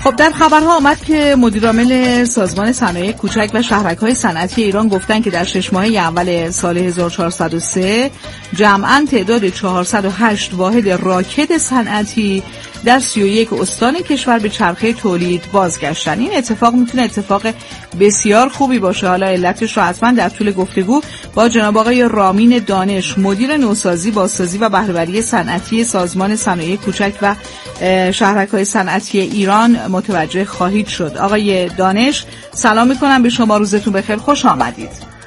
خب در خبرها آمد که مدیرعامل سازمان صنایع کوچک و شهرک‌های صنعتی ایران گفتن که در 6 ماهه اول سال 1403 جمعاً تعداد 408 واحد راکت صنعتی در 31 استان کشور به چرخه تولید بازگشتن. این اتفاق میتونه اتفاق بسیار خوبی باشه. حالا علتش رو حتما در طول گفتگو با جناب آقای رامین دانش، مدیر نوسازی، بازسازی و بهره‌وری صنعتی سازمان صنایع کوچک و شهرک‌های صنعتی ایران متوجه خواهید شد. آقای دانش سلام میکنم به شما، روزتون بخیر، خوش آمدید.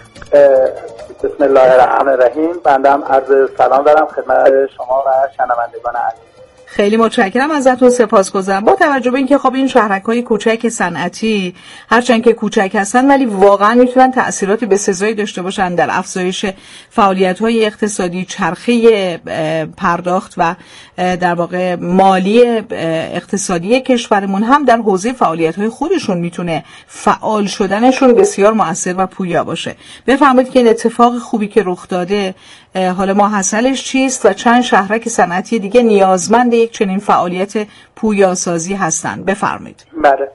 بسم الله الرحمن الرحیم. بنده هم عرض سلام دارم خدمت شما و شنوندگان عزیز. خیلی متشکرم ازتون، سپاسگزارم. با توجه به اینکه خب این شهرک‌های کوچک صنعتی هرچند که کوچک هستن ولی واقعا میتونن تأثیراتی بسزایی داشته باشن در افزایش فعالیت‌های اقتصادی، چرخه پرداخت و در واقع مالی اقتصادی کشورمون، هم در حوزه فعالیت‌های خودشون میتونه فعال شدنشون بسیار مؤثر و پویا باشه. بفرمایید که این اتفاق خوبی که رخ داده حالا ماحصلش چیست و چند شهرک صنعتی دیگه نیازمند یک چنین فعالیت پویاسازی هستند؟ بفرمایید. بله،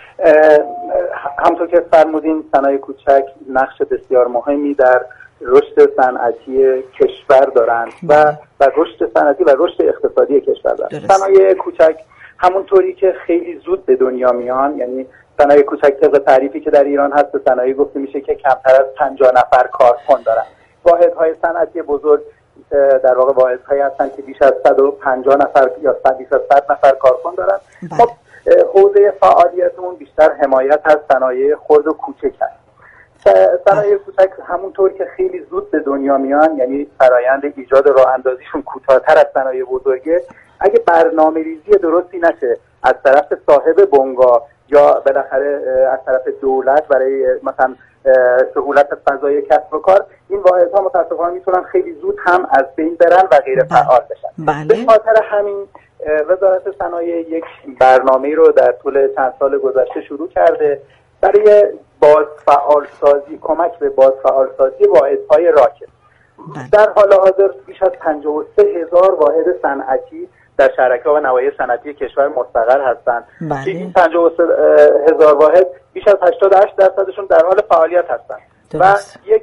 همونطور که فرمودین صنایع کوچک نقش بسیار مهمی در رشد صنعتی کشور دارند و رشد صنعتی و رشد اقتصادی کشور دارند. صنایع کوچک همونطوری که خیلی زود به دنیا میان، یعنی صنایع کوچک طبق تعریفی که در ایران هست به صنایع گفته میشه که کمتر از 50 نفر کارکن دارند. واحدهای صنعتی بزرگ در واقع واحدهایی هستند که بیش از 150 نفر یا بیش از 100 نفر کارکن دارند. خب حوزه فعالیتمون بیشتر حمایت از صنایع خرد و کوچک است. صنایع کوچک همونطور که خیلی زود به دنیا میان، یعنی فرایند ایجاد راه اندازیشون کوتاه‌تر از صنایع بزرگه. اگه برنامه‌ریزی درستی نشه از طرف صاحب بنگاه یا بالاخره از طرف دولت برای مثلا سهولت فضای کسب و کار، این واحدها متأسفانه میتونن خیلی زود هم از بین برن و غیر فعال بشن. به خاطر همین وزارت صنایع یک برنامه رو در طول چند سال گذشته شروع کرده برای بازفعالسازی، کمک به بازفعالسازی واحدهای راکت. در حال حاضر بیش از 53,000 واحد صنعتی در شهرک‌ها و نواحی صنعتی کشور مستقر هستند. که این 53,000 واحد بیش از 88% در حال فعالیت هستند و یک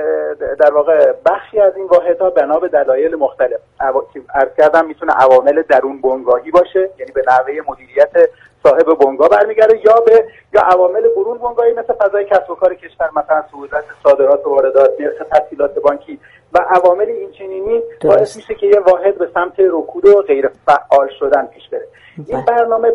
در واقع بخشی از این واحدها بنا به دلایل مختلف عرض کردم میتونه عوامل درون بنگاهی باشه، یعنی به نحوه مدیریت صاحب بنگاه برمیگرده، یا عوامل برون بنگاهی مثل فضای کسب و کار کشور، مثلا سهولت صادرات و واردات، نرخ تسهیلات بانکی و عوامل اینچنینی باعث میشه که یه واحد به سمت رکود و غیر فعال شدن پیش بره. این برنامه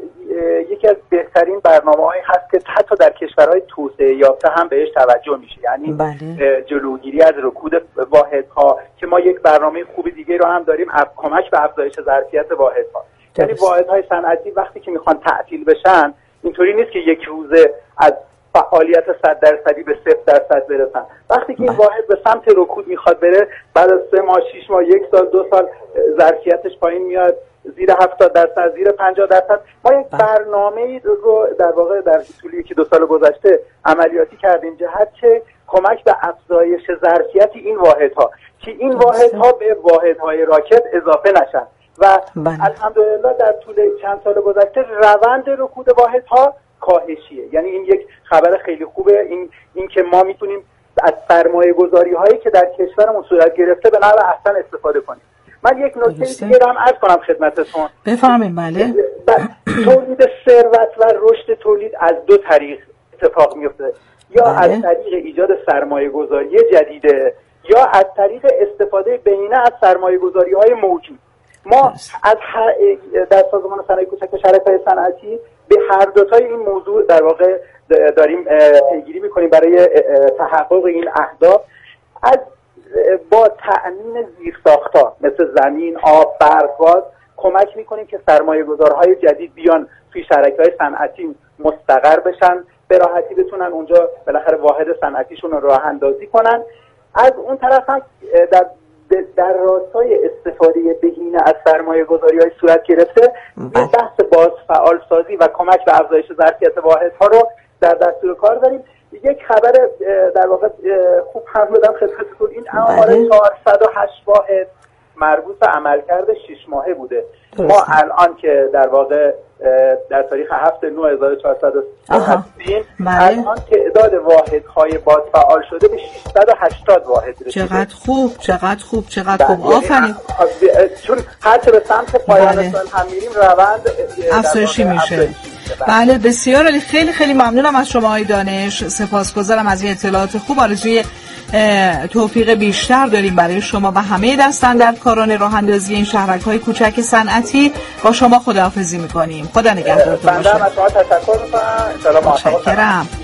یکی از بهترین برنامه‌هایی هست که حتی در کشورهای توسعه یافته هم بهش توجه میشه، یعنی جلوگیری از رکود واحدها، که ما یک برنامه خوب دیگه رو هم داریم، کمک به افزایش ظرفیت واحدها. یعنی واحدهای صنعتی وقتی که میخوان تعطیل بشن، اینطوری نیست که یک روزه از فعالیت 100% به 0% برسن. وقتی که این واحد به سمت رکود میخواد بره، بعد از 3 ماه 6 ماه 1 سال 2 سال ظرفیتش پایین میاد، زیر 70%، زیر 50%. ما یک برنامه رو در واقع در طول 1-2 سال گذشته عملیاتی کردیم جهت که کمک به افزایش ظرفیت این واحدها، که این واحدها به واحدهای راکت اضافه نشن و الحمدلله در طول چند سال گذشته روند رکود واحدها کاهشیه. یعنی این یک خبر خیلی خوبه، این که ما میتونیم از سرمایه گذاری هایی که در کشورمون صورت گرفته به نحو احسن استفاده کنیم. من یک نکته دیگه رو هم عرض کنم خدمتتون. بفرمایید. بله. تولید ثروت و رشد تولید از 2 طریق اتفاق میفته، یا از طریق ایجاد سرمایه گذاری جدیده یا از طریق استفاده بهینه از سرمایه گذاری های موجود. ما از در سازمان صنایع کوچک و شهرک‌های صنعتی به هر دوتای این موضوع در واقع داریم پیگیری میکنیم برای تحقق این اهداف، از با تأمین زیرساخت‌ها مثل زمین، آب، برق، گاز کمک میکنیم که سرمایه گذارهای جدید بیان توی شهرک‌های صنعتی مستقر بشن، به راحتی بتونن اونجا بالاخره واحد صنعتیشون رو راه اندازی کنن. از اون طرف هم در راستای استفاده بهینه از سرمایه گذاری های صورت گرفته، بحث بازفعال سازی و کمک به افزایش ظرفیت واحدها رو در دستور کار داریم. یک خبر در واقع خوب هم بدم خدمتتون، این آمار 408 واحد مربوط به عملکرد 6 ماهه بوده. ما الان که در واقع در تاریخ 7/9/1400 هستیم، الان تعداد واحدهای باز فعال شده به 680 واحد رسیده. چقدر خوب آفرین. چون هرچه به سمت پایان سال هم میریم روند افزایشی میشه. بله بسیار عالی. خیلی خیلی ممنونم از شما آقای دانش، سپاسگزارم از این اطلاعات خوب. آرزوی توفیق بیشتر داریم برای شما و همه دست‌اندرکاران راه اندازی این شهرک‌های کوچک صنعتی. با شما خداحافظی می‌کنیم. خدا نگهدارتون باشه. بنده از شما تشکر می‌کنم. ان شاء الله موفق باشید.